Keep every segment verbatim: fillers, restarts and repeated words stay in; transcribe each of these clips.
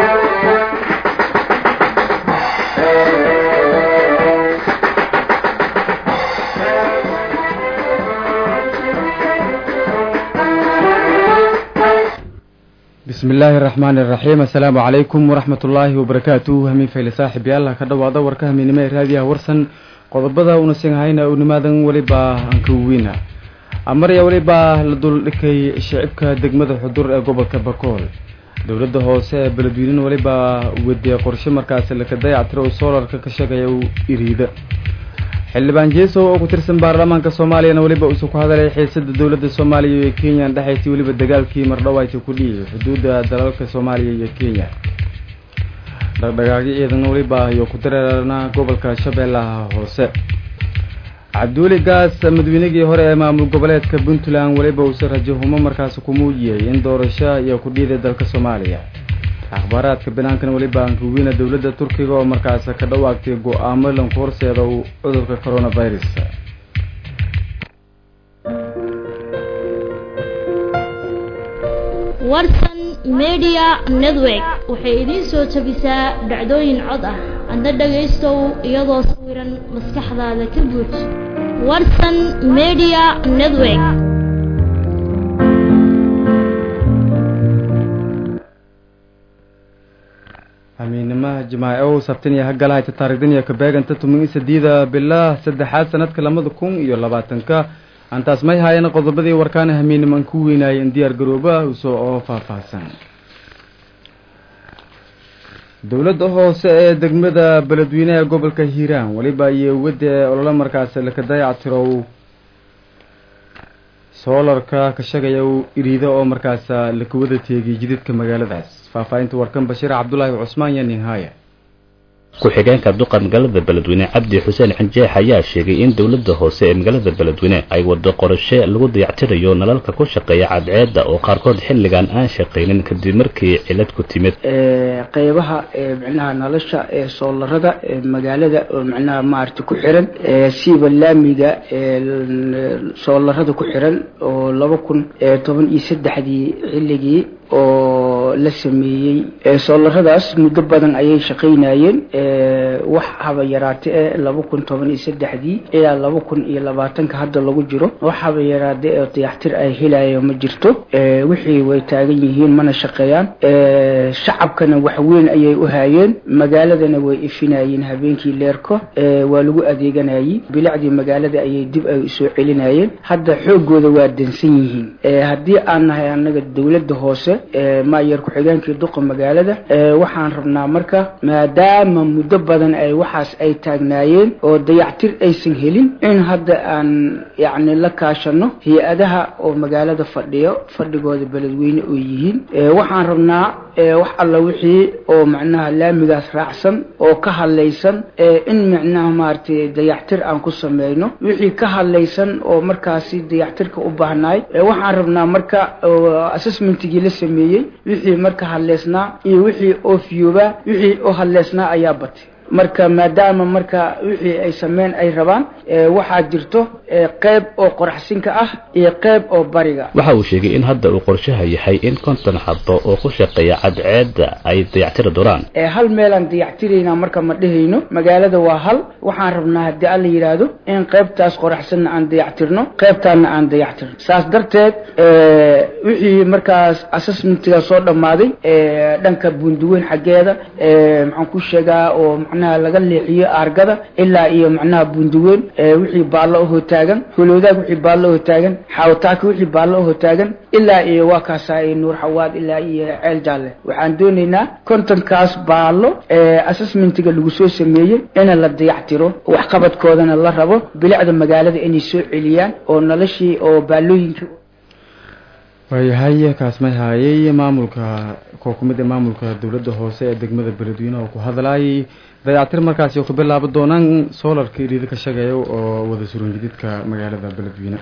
بسم الله الرحمن الرحيم السلام عليكم ورحمة الله وبركاته همين فيل صاحب يالله كدواada warka hamiinimo raadiyaha warsan qodobada una singahayna oo nimaadan waliba aan ku weena amarya waliba la dul dhikay shacabka degmada xudur ee gobolka Bakool dawladda hoose ee Beledweyne waliba wadday qorshe markaas la ka dayactiro solarka ka shaqeeya iriida xildhibaan jeeso oo ku tirsan baarlamaanka Soomaaliya waliba uu ku hadalay xiisada dawladda Soomaaliya iyo Kenya dhaxaysay waliba dagaalkii mardhawaayay ku dhiyay xuduudda dalalka Soomaaliya iyo Kenya dhaqdhaqaaqii ciidan waliba iyo ku dareerana gobolka Shabeellaha Hoose Cabduuli Gaas madaxweynihii hore ee maamul goboleedka Puntland waliba uu sarajahumo markaas ku muujiyay in doorasho iyo ku dhiyay dalka Soomaaliya akhbaaraadka banaankan waliba aan ku weena dawladda Turkiga oo markaas ka dhawaaqtay go'aamo lan horseeda cudurka coronavirus warsan media network waxay idin soo tabisaa dhacdooyin cod ah anda dhageysto iyadoo sawiran maskaxdaada ka buux warsan media network aminima jamaaco sabtaniya hagalahay taariikhdaniya ka beeganta tumin saddeeda bilaa saddexaad sanadka labada kun iyo labaatanka antaas may hayeen qodobadii warkaan hamiinimo ku weenayay in diyaar garooba u soo faahfaahsan dawladda hoose ee degmada Beledweyne ee gobolka Hiiraan waliba iyo wada olole markaas la ka dayactiro solarka ka shaqeeya iriida oo markaas la ku wada teegay jidadka magaaladaas faafaynta warkan Bashiir Cabdullaahi Cusmaan iyo Ninhaya ku-xigeenka duqa magaalada Beledweyne Cabdi Xuseen Xanjeex ayaa sheegay in dawladda hoose ee magaalada Beledweyne ay wado qorshe lagu dayactirayo nalalka ku shaqeeya cadceedda oo qaarkood xilligan aan shaqeynin kadib markii cilad ku timid ee qaybaha ee macnaha nolosha ee soolarada ee magaalada oo macnaha maarti ku xiran ee siiba laamiga ee soolarada ku xiran oo laba kun iyo toban iyo saddex dii xilligii oo la sameeyay ee soolaradaas muddo badan ayay shaqeynayeen ee wax haba yaraatay laba kun iyo toban iyo saddex dii ilaa laba kun iyo labaatan ka hadda lagu jiro wax haba yaraatay oo dayactir ay helayeen ma jirto ee wixii way taagan yihiin mana shaqeeyaan ee shacabkana wax weyn ayay u haayeen magaaladana way ifinayeen habeenkii leerko ee waa lagu adeeganayay bilacdii magaalada ayay dib ay u soo celinayeen hadda xoogooda waa dansan yihiin ee hadii aan nahay anaga dawladda hoose ee ma yar ku xigeenkii duqa magaalada ee waxaan rabnaa marka maadaama muddo badan ay waxaas ay taagnaayeen oo dayactir aysan helin in hadda aan yaani la kaashano hay'adaha oo magaalada fadhiyo fadhigooda Beledweyne oo yihiin ee waxaan rabnaa ee wax alla wixii oo macnaha laamigaas raacsan oo ka hadlaysan ee in macnaha maartay dayactir aan ku sameeyno wixii ka hadlaysan oo markaasi dayactirka u baahnaay ee waxaan rabnaa marka assessmentigii la sameeyay wixii marka hadlaysnaa iyo wixii oo fiyuba wixii oo hadlaysnaa ayaa batay marka maadaama marka wixii ay sameeyeen ay rabaan ee waxa jirto ee qayb oo qoraxsinka ah iyo qayb oo bariga waxa uu sheegay in hadda uu qorshaha yahay in konton xabbo oo ku shaqeeya cadceedda ay dayactir doonaan ee hal meel aan dayactirayna marka ma dhahayno magaalada waa hal waxaan rabnaa hadii alla yiraahdo in qaybtaas qoraxsan aan dayactirno qaybtaana aan dayactirno saas darteed ee wixii markaas assessmentiga soo dhamaaday ee dhanka bunduweyn xageeda ee maxaan ku sheegaa oo laga leexiyo argada ilaa iyo macnaha bunduweyn ee wixii baalo oo taagan huloodaag wixii baalo oo taagan xawtaaka wixii baalo oo taagan ilaa iyo waa kaasay nuur xawaad ilaa iyo ceel jaalle waxaan doonaynaa kontonkaas baalo ee assessmentiga lagu soo sameeyay in la dayactiro wax qabadkoodana la rabo bilicda magaalada inay soo celiyaan oo noloshii oo baalooyinka wayahay kaas ma hayay maamulka kooxumada maamulka dawladda hoose ee degmada Beledweyne oo ku hadlay dayactir markaas oo ku bilaabo doonaan solarka iriida ka shaqeeyo oo wada suran jidadka magaalada Beledweyne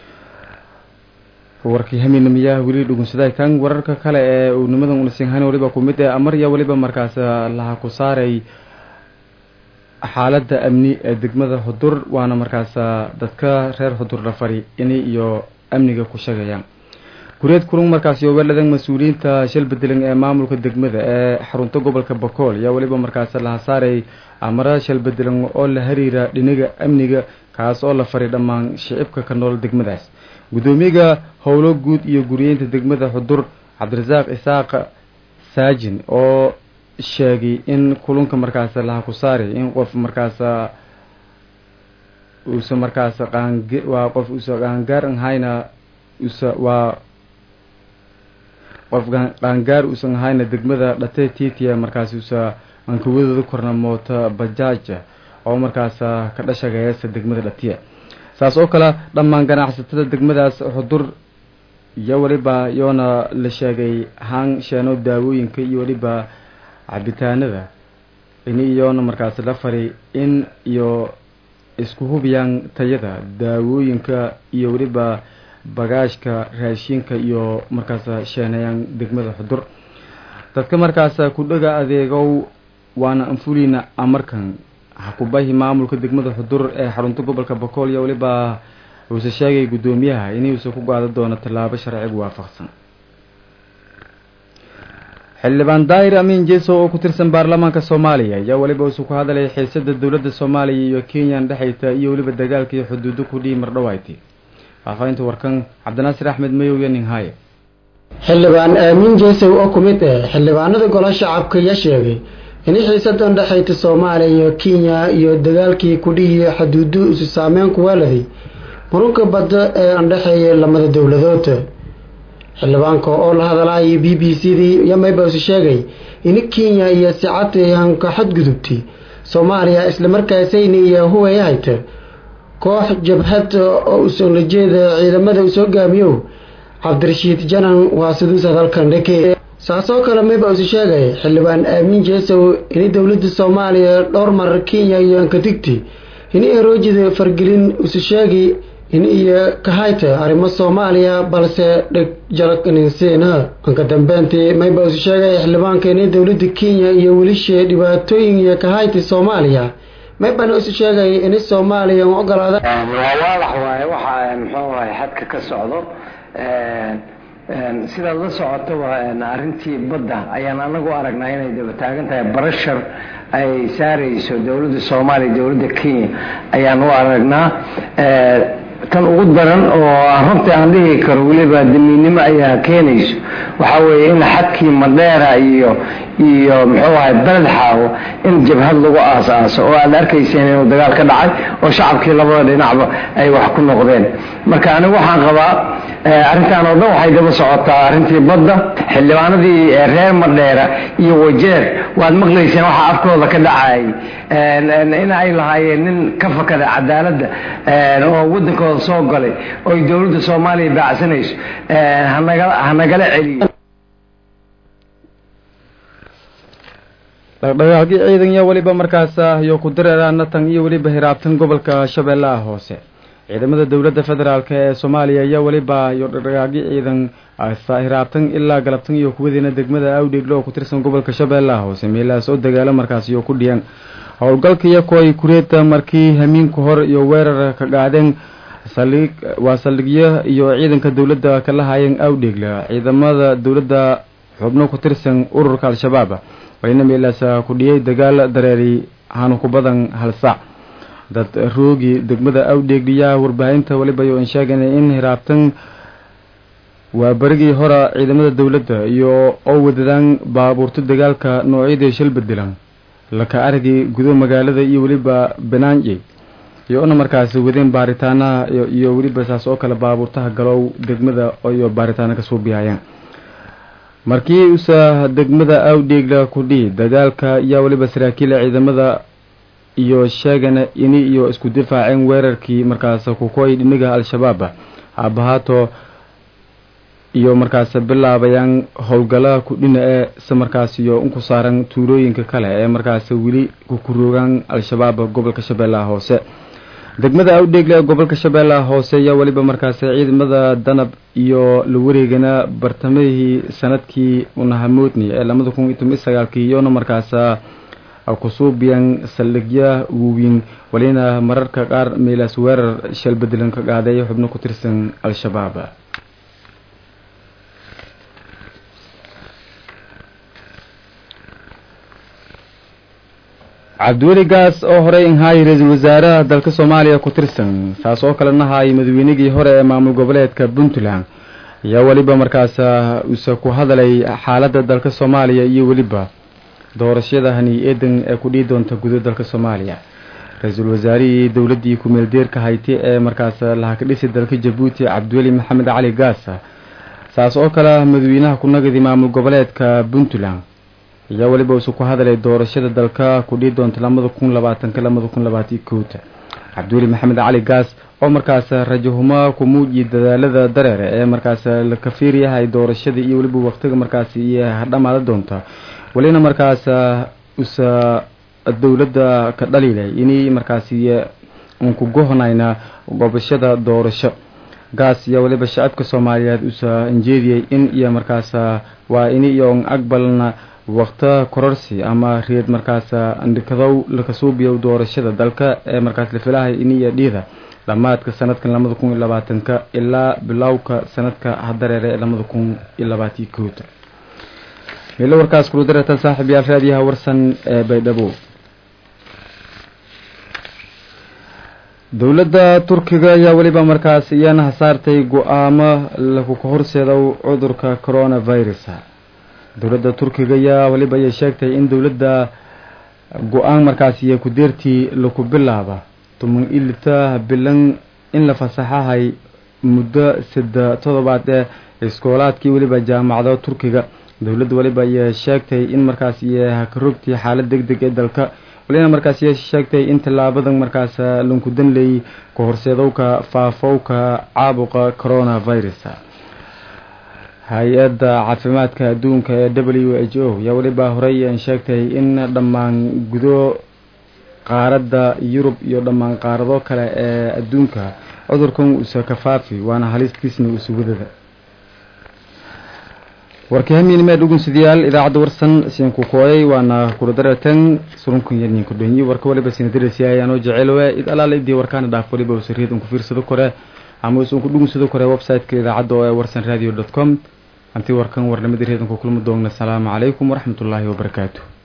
warkii hamiinimiya wali dhugunsaday tan wararka kale ee uu nimadan u sinhaan waliba ku mid ah amarya waliba markaas la ku saaray xaaladda amni ee degmada Xudur waana markaas dadka reer Xudur la fari inay iyo amniga ku shaqeeyaan kureed kulun markaasi oo waladan mas-uuliyiinta shil bedelan ee maamulka degmada ee xarunta gobolka Bakool ayaa waliba markaasi la saaray amara shil bedelan oo la xiriira dhinaca amniga kaas oo la faray dhammaan shicibka ka nool degmadaas gudoomiyaha howlo guud iyo guriyeynta degmada Xudur Cabdirasaaq Isaaq Saajin oo sheegay in kulunka markaasi la ku saaray in qof markaasi uu soo markaasi qaange waa qof uu soo qaangaar hayna usa waa qof qaangaar uu soo hayna degmada dhatay tiitiya markaasi usa aan ku wadada korna moota bajaaj oo markaasi ka dhashagaysa degmada dhatiya saas oo kale dhammaan ganacsatada degmadaas Xudur iyo waliba yoona la sheegay hang sheeno daawooyinka iyo waliba cabitaanada in iyoona markaasi la faray in iyo isku hubiyaan tayada daawooyinka iyo waliba bagaashka raashinka iyo markaasi sheenayaan degmada Xudur dadka markaasi ku dhaga adeegow waana anfulina amarkan hakubahi maamulka degmada Xudur ee xarunta gobolka Bakool iyo waliba uu sheegay gudoomiyaha inuu soo ku qaado doono talaabo sharci waafaqsan xildhibaan Daahir Amiin Jeeso oo ku tirsan baarlamaanka Soomaaliya ayaa waliba uu ku hadalay xiisadda dawladda Soomaaliya iyo Kenya dhaxayta iyo waliba dagaalka iyo xuduudu ku dhimar dhawayti faafaynta warkan Cabdinaasir Axmed Mayow iyo Ninhaye xildhibaan Amiin Jeeso oo ku mid ah xildhibaanada golaha shacabka ayaa sheegay in xiisadda dhaxayta Soomaaliya iyo Kenya iyo dagaalkii ku dhiyay xuduudu isu saameyn ku waladay muranka badda ee dhaxeeya lamada dawladood xildhibaanka oo la hadalay B B C dii yamayba uu sheegay in Kenya iyo sicadeen ka xadgudubtay Soomaaliya isla markaasayna iyo huwayayta koox jabhad oo soo lajeeda ciidamada uu soo gaamiyo Cabdirashiid Janan waa sidoo hadalkan dhakay saasoo kale mayba uu sheegay xildhibaan Amiin Jeeso in dawladda Soomaaliya dhowr mar Kenya iyo ka tigtay in ay roojida fargelin uu sheegay in iyo ka hayta arrimo Soomaaliya balse jalaqaninsina anka dambeyntii mayba uu sheegay xildhibaanka in dawladda Kenya iyo walisha dhibaatooyin iyo ka hayta Soomaaliya mayba uu sheegay in Soomaaliya uu ogolaado waalax waay waxa muxuu waay xadka ka socdo een sida la socoto waa arintii badda ayaan anagu aragnaa inay daba taagan tahay barashar ay saarayso dawladda Soomaaliya dawladda Kenya ayaan u aragnaa tan ugu daran oo runtii aan dhihi karo waliba damiinimo ayaa keenayso waxa weeye in xadkii Mandheera iyo iyo muxuu ahay balad xaawo in jabhad lagu aasaaso oo aad arkayseen inuu dagaal ka dhacay oo shacabkii labada dhinacba ay wax ku noqdeen marka anigu waxaan qabaa arintan oo dhan waxay daba socotaa arintii badda xildhibaanadii reer Mandheera iyo Wajeer waad maqlayseen waxa afkooda ka dhacay in ay lahaayeen nin ka fakada cadaaladda oo wadankooda soo galay oo dawladda Soomaaliya baacsanayso hanaga hanagala celiyo dhaqdhaqaaqii ciidan iyo waliba markaas iyo ku dareerana tan iyo waliba hiraabtan gobolka Shabeellaha Hoose ciidamada dawladda federaalka ee Soomaaliya ayaa waliba iyo dhaqdhaqaaqii ciidan hiraabtan ilaa galabtan iyo kuwadeena degmada Awdheeglo oo ku tirsan gobolka Shabeellaha Hoose meelahaas oo dagaalo markaas iyo ku dhiyaan howlgalka iyo kooy kureeta markii hamiinku hor iyo weerar ka qaadeen saldhig waa saldhigyo iyo ciidanka dawladda kala hayeen Awdheeglo ciidamada dawladda xubno ku tirsan ururka Al-Shabaab wayna meelahaas ku dhiyay dagaal dareeri aanu ku badan hal saac dad roogi degmada Awdheeglo warbaahinta waliba iyo sheegeen in hiraabtan waa barigii hore ciidamada dawladda iyo oo wadadaan baabuurta dagaalka noocyada shil bedelan laka argi gudo magaalada iyo waliba Banaanjey iyo ona markaas wadeen baaritaana iyo waliba saas oo kale baabuurtaha galow degmada iyo baaritaana ka soo bixayaan markii usa degmada Awdheeglo ku dhii dagaalka iyo waliba saraakiil ciidamada iyo sheegana in iyo isku difaaceen weerarkii markaas ku kooy dhinaga Al-Shabaab abahato iyo markaas bilaabayaan howlgala ku dhinaca samarkaas iyo ku saaran tuulooyinka kale ee markaas wili ku kuroogan Al-Shabaab gobolka Shabeellaha Hoose degmada Awdheeglo gobolka Shabeellaha Hoose ayaa waliba markaas ciidamada danab iyo la wareegana bartamihii sanadkii unahamoodni ee laba kun iyo sagaal iyo markaas ku suubiyan saldhigya weyn walina mararka qaar meelaas weerar shal bedelan ka qaaday xubno ku tirsan Al-Shabaab cabdiweli gaas oo horey inhaay ra-iisul wasaaraha dalka soomaaliya ku tirsan saas oo kalena haay madaweynigii hore ee maamul goboleedka puntland ayaa weliba markaas uuse ku hadalay xaaladda dalka soomaaliya iyo weliba doorashada hani eedan ee ku dhihi doonta gudaha dalka soomaaliya ra-iisul wasaarihii dowladdii ku-meeldeerka hayti ee markaas laha ka dhisi dalka jabuuti cabdiweli maxamed cali gaas saas oo kale madaxweynaha ku nagadi maamul goboleedka puntland ayaa weliba uuse ku hadalay doorashada dalka ku dhihi doonta lamada kun labaatanka lamada kun labaatan kowta cabdiweli maxamed cali gaas oo markaas rajahumo ku muujiya dadaalada dareere ee markaas la kafiir yahay doorashada iyo weliba waqtiga markaas iyo dhamaada doonta walina markaas usa dowladda ka dhaliilay inay markaas uun ku gohnayna gobashada doorasho gaas iyo weliba shacabka soomaaliyeed usa injeediyay in iyo markaas waa in iyo aqbalna waqta kororsi ama reed markaas andikadow la kasuubiyo doorashada dalka ee markaas la filahay in iyo dhiida dhamaadka sanadkan lamada kun iyo labaatanka ilaa bilowka sanadka hadareere ee lamada kun iyo labaatan kowda meelo warkaas kula darata saaxiib yaal raadiyaha warsan ee baydhabo dowladda turkiga ayaa weliba markaas iyana hasaartay go-aamo lagu horseedo cudurka coronavirus dowladda turkiga ayaa weliba ay sheegtay in dowladda go-aan markaas iyo ku deertii lagu bilaaba tuman ilta bilan in la fasaxahay muddo saddex toddobaad ee iskoolaadkii weliba jaamacadaha turkiga dowladda weliba ay sheegtay in markaas iyo hakarogtii xaalad degdeg ee dalka walina markaas ay sheegtay in talaabadan markaas lanku danlay ku horseedowka faafowka caabuqa coronavirus hay-adda caafimaadka adduunka ee w h o yaa weliba horey aan sheegtay in dhammaan gudo qaaradda yurub iyo dhammaan qaarado kale ee adduunka cudurkan usa ka faafi waana halistiisna usuwadada warkii hamiinimee dhugunsidayaal idaacadda warsan siin ku kooyay waana kula daratan surunkan yarnin ku dhonyi warka waliba sinadirasi ayaanoo jeceelowe id alaala idii warkaana dhaaf waliba usariid un ku fiirsado kore ama usun ku dhugunsado kore website-ka idaacadda oo ee warsan radio dot com antii warkan warnimada reedanku kulma doogna asalaamu calaykum waraxmatullaahi wabarakaatu